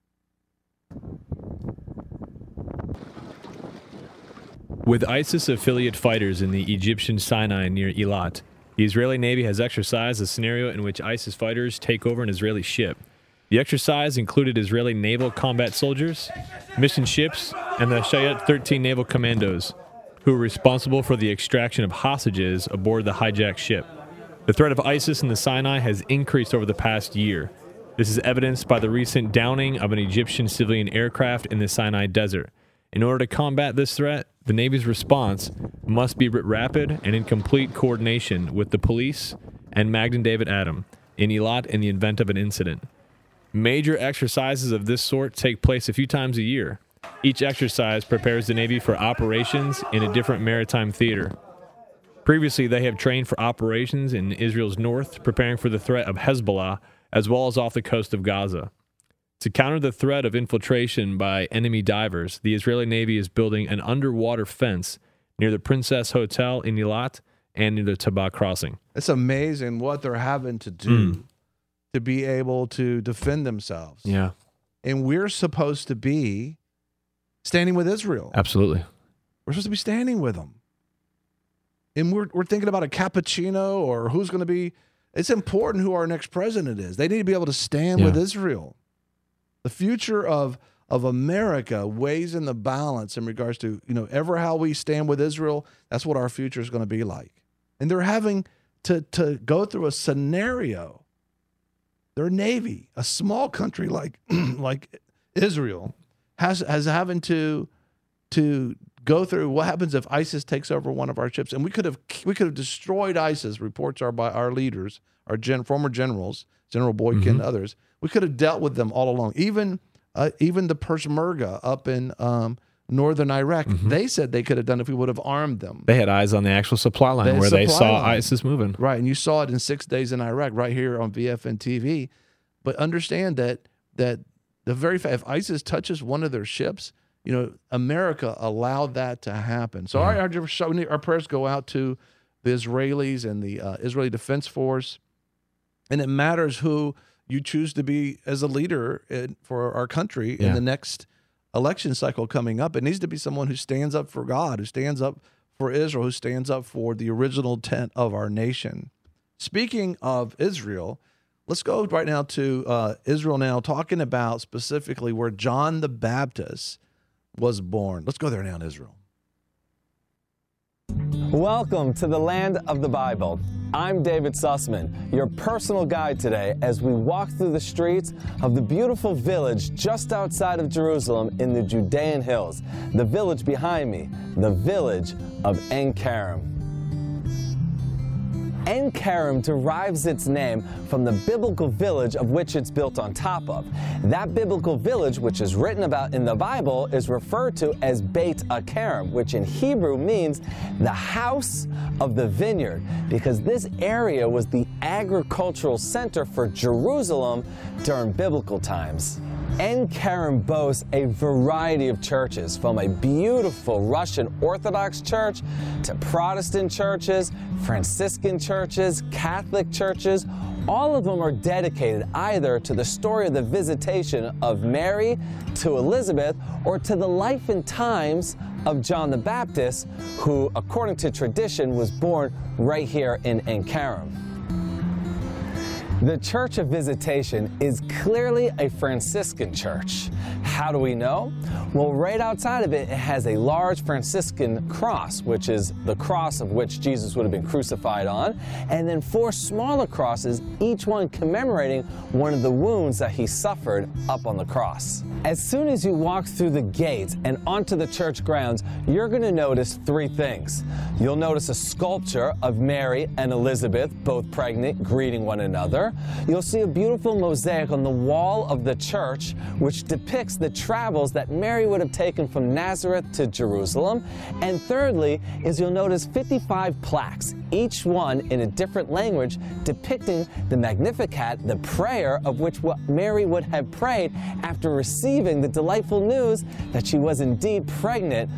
With ISIS affiliate fighters in the Egyptian Sinai near Eilat, the Israeli Navy has exercised a scenario in which ISIS fighters take over an Israeli ship. The exercise included Israeli naval combat soldiers, mission ships, and the Shayat thirteen naval commandos. who were responsible for the extraction of hostages aboard the hijacked ship. The threat of ISIS in the Sinai has increased over the past year. This is evidenced by the recent downing of an Egyptian civilian aircraft in the Sinai desert. In order to combat this threat, the Navy's response must be rapid and in complete coordination with the police and Magden David Adom in Eilat in the event of an incident. Major exercises of this sort take place a few times a year. Each exercise prepares the Navy for operations in a different maritime theater. Previously, they have trained for operations in Israel's north, preparing for the threat of Hezbollah, as well as off the coast of Gaza. To counter the threat of infiltration by enemy divers, the Israeli Navy is building an underwater fence near the Princess Hotel in Eilat and near the Taba crossing. It's amazing what they're having to do Mm. to be able to defend themselves. Yeah. And we're supposed to be standing with Israel. Absolutely. We're supposed to be standing with them. And we're, we're thinking about a cappuccino or who's going to be. It's important who our next president is. They need to be able to stand Yeah. with Israel. The future of of America weighs in the balance in regards to, you know, ever how we stand with Israel. That's what our future is going to be like. And they're having to to go through a scenario. Their Navy, a small country like like Israel, has has having to to go through what happens if ISIS takes over one of our ships, and we could have we could have destroyed ISIS. Reports are by our leaders, our gen, former generals, General Boykin, Mm-hmm. and others. We could have dealt with them all along. Even uh, even the Peshmerga up in um, northern Iraq, Mm-hmm. they said they could have done if we would have armed them. They had eyes on the actual supply line The where they supply saw line. ISIS moving. Right, and you saw it in Six Days in Iraq right here on V F N T V. But understand that that the very fact if ISIS touches one of their ships, you know, America allowed that to happen. So our, our our prayers go out to the Israelis and the uh, Israeli Defense Force, and it matters who you choose to be as a leader in, for our country Yeah. in the next election cycle coming up. It needs to be someone who stands up for God, who stands up for Israel, who stands up for the original intent of our nation. Speaking of Israel, let's go right now to uh, Israel now, talking about specifically where John the Baptist was born. Let's go there now in Israel. Welcome to the land of the Bible. I'm David Sussman, your personal guide today as we walk through the streets of the beautiful village just outside of Jerusalem in the Judean hills. The village behind me, the village of En Kerem. En Kerem derives its name from the biblical village of which it's built on top of. That biblical village, which is written about in the Bible, is referred to as Beit Kerem, which in Hebrew means the house of the vineyard, because this area was the agricultural center for Jerusalem during biblical times. En Kerem boasts a variety of churches, from a beautiful Russian Orthodox church to Protestant churches, Franciscan churches, Catholic churches. All of them are dedicated either to the story of the visitation of Mary to Elizabeth or to the life and times of John the Baptist, who, according to tradition, was born right here in En Kerem. The Church of Visitation is clearly a Franciscan church. How do we know? Well, right outside of it, it has a large Franciscan cross, which is the cross of which Jesus would have been crucified on, and then four smaller crosses, each one commemorating one of the wounds that he suffered up on the cross. As soon as you walk through the gates and onto the church grounds, you're going to notice three things. You'll notice a sculpture of Mary and Elizabeth, both pregnant, greeting one another. You'll see a beautiful mosaic on the wall of the church, which depicts the travels that Mary would have taken from Nazareth to Jerusalem. And thirdly, is you'll notice fifty-five plaques, each one in a different language, depicting the Magnificat, the prayer of which what Mary would have prayed after receiving the delightful news that she was indeed pregnant.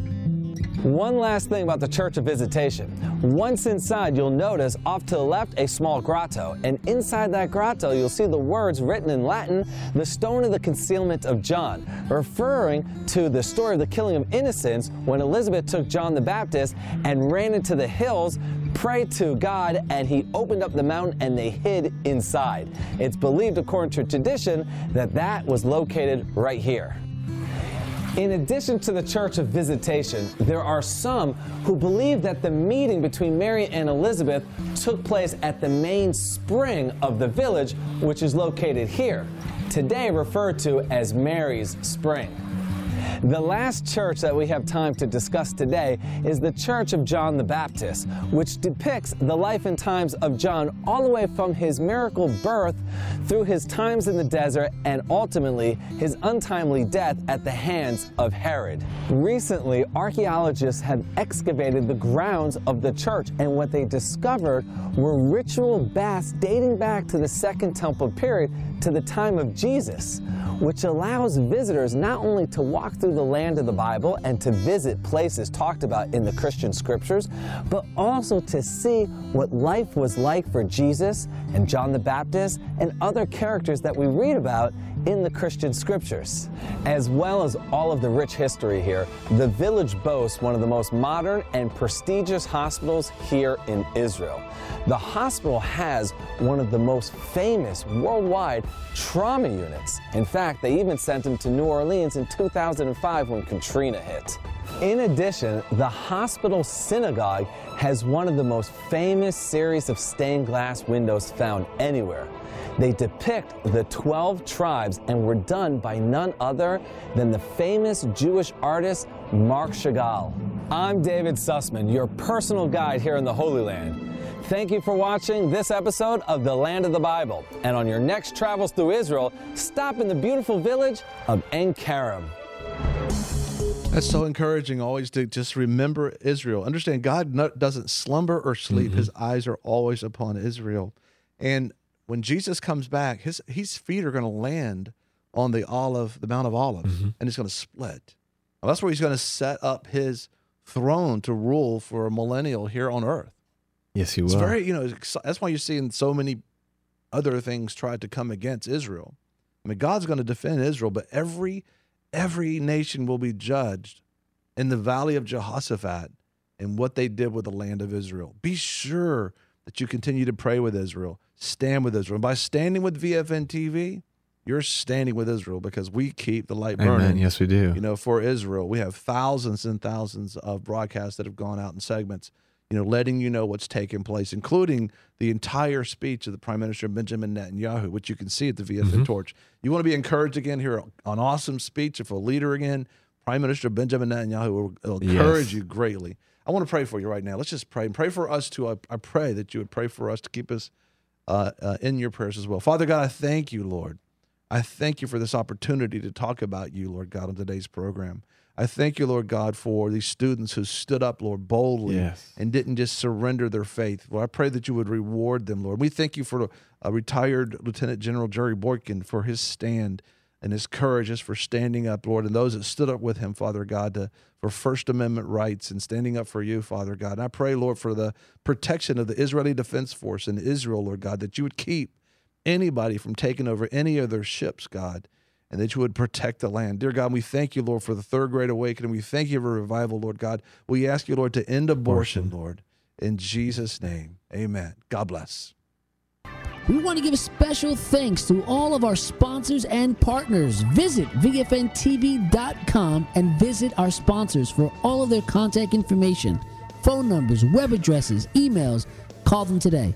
One last thing about the Church of Visitation. Once inside, you'll notice off to the left a small grotto, and inside that grotto you'll see the words written in Latin, the stone of the concealment of John, referring to the story of the killing of innocents when Elizabeth took John the Baptist and ran into the hills, prayed to God, and he opened up the mountain and they hid inside. It's believed, according to tradition, that that was located right here. In addition to the Church of Visitation, there are some who believe that the meeting between Mary and Elizabeth took place at the main spring of the village, which is located here, today referred to as Mary's Spring. The last church that we have time to discuss today is the Church of John the Baptist, which depicts the life and times of John all the way from his miracle birth through his times in the desert and ultimately his untimely death at the hands of Herod. Recently, archaeologists have excavated the grounds of the church, and what they discovered were ritual baths dating back to the Second Temple period to the time of Jesus, which allows visitors not only to walk through the land of the Bible and to visit places talked about in the Christian scriptures, but also to see what life was like for Jesus and John the Baptist and other characters that we read about in the Christian scriptures. As well as all of the rich history here, the village boasts one of the most modern and prestigious hospitals here in Israel. The hospital has one of the most famous worldwide trauma units. In fact, they even sent them to New Orleans in two thousand five when Katrina hit. In addition, the hospital synagogue has one of the most famous series of stained glass windows found anywhere. They depict the twelve tribes and were done by none other than the famous Jewish artist Marc Chagall. I'm David Sussman, your personal guide here in the Holy Land. Thank you for watching this episode of The Land of the Bible. And on your next travels through Israel, stop in the beautiful village of En Kerem. That's so encouraging always to just remember Israel. Understand, God not, doesn't slumber or sleep. Mm-hmm. His eyes are always upon Israel. And when Jesus comes back, his, his feet are going to land on the olive, the Mount of Olives, mm-hmm. and it's going to split. Well, that's where he's going to set up his throne to rule for a millennial here on earth. Yes, he will. It's very, you know, that's why you're seeing so many other things try to come against Israel. I mean, God's going to defend Israel, but every every nation will be judged in the valley of Jehoshaphat and what they did with the land of Israel. Be sure that you continue to pray with Israel, stand with Israel. And by standing with V F N T V, you're standing with Israel because we keep the light burning. Amen. Yes, we do. You know, for Israel, we have thousands and thousands of broadcasts that have gone out in segments, you know, letting you know what's taking place, including the entire speech of the Prime Minister Benjamin Netanyahu, which you can see at the V F N mm-hmm. Torch. You want to be encouraged again, hear an awesome speech of a leader again, Prime Minister Benjamin Netanyahu will, will encourage yes. you greatly. I want to pray for you right now. Let's just pray. And pray for us, too. I, I pray that you would pray for us to keep us uh, uh, in your prayers as well. Father God, I thank you, Lord. I thank you for this opportunity to talk about you, Lord God, on today's program. I thank you, Lord God, for these students who stood up, Lord, boldly yes. and didn't just surrender their faith. Lord, I pray that you would reward them, Lord. We thank you for uh, retired Lieutenant General Jerry Boykin for his stand and his courage just for standing up, Lord, and those that stood up with him, Father God, to, for First Amendment rights and standing up for you, Father God. And I pray, Lord, for the protection of the Israeli Defense Force in Israel, Lord God, that you would keep anybody from taking over any of their ships, God, and that you would protect the land. Dear God, we thank you, Lord, for the third great awakening. We thank you for revival, Lord God. We ask you, Lord, to end abortion, abortion, Lord, in Jesus' name. Amen. God bless. We want to give special thanks to all of our sponsors and partners. Visit V F N T V dot com and visit our sponsors for all of their contact information, phone numbers, web addresses, emails. Call them today.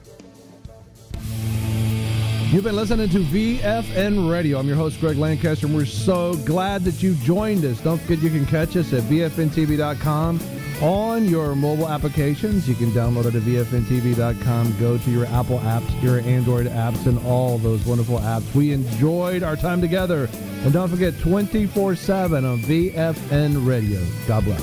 You've been listening to V F N Radio. I'm your host, Greg Lancaster, and we're so glad that you joined us. Don't forget you can catch us at V F N T V dot com on your mobile applications. You can download it at V F N T V dot com. Go to your Apple apps, your Android apps, and all those wonderful apps. We enjoyed our time together. And don't forget, twenty-four seven on V F N Radio. God bless.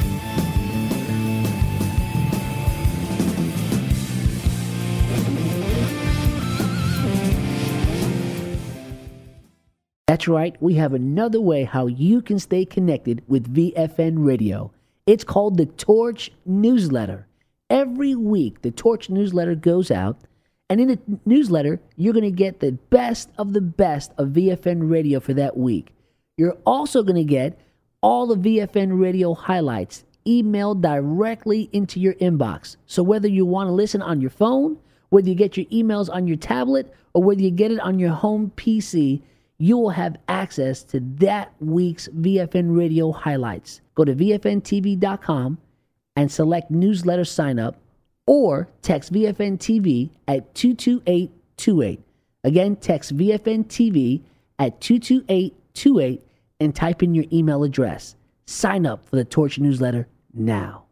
That's right, we have another way how you can stay connected with V F N Radio. It's called the Torch Newsletter. Every week, the Torch Newsletter goes out, and in the newsletter, you're going to get the best of the best of V F N Radio for that week. You're also going to get all the V F N Radio highlights emailed directly into your inbox. So whether you want to listen on your phone, whether you get your emails on your tablet, or whether you get it on your home P C, you will have access to that week's V F N Radio highlights. Go to V F N T V dot com and select newsletter sign up, or text V F N T V at two two eight two eight. Again, text V F N T V at two two eight two eight and type in your email address. Sign up for the Torch newsletter now.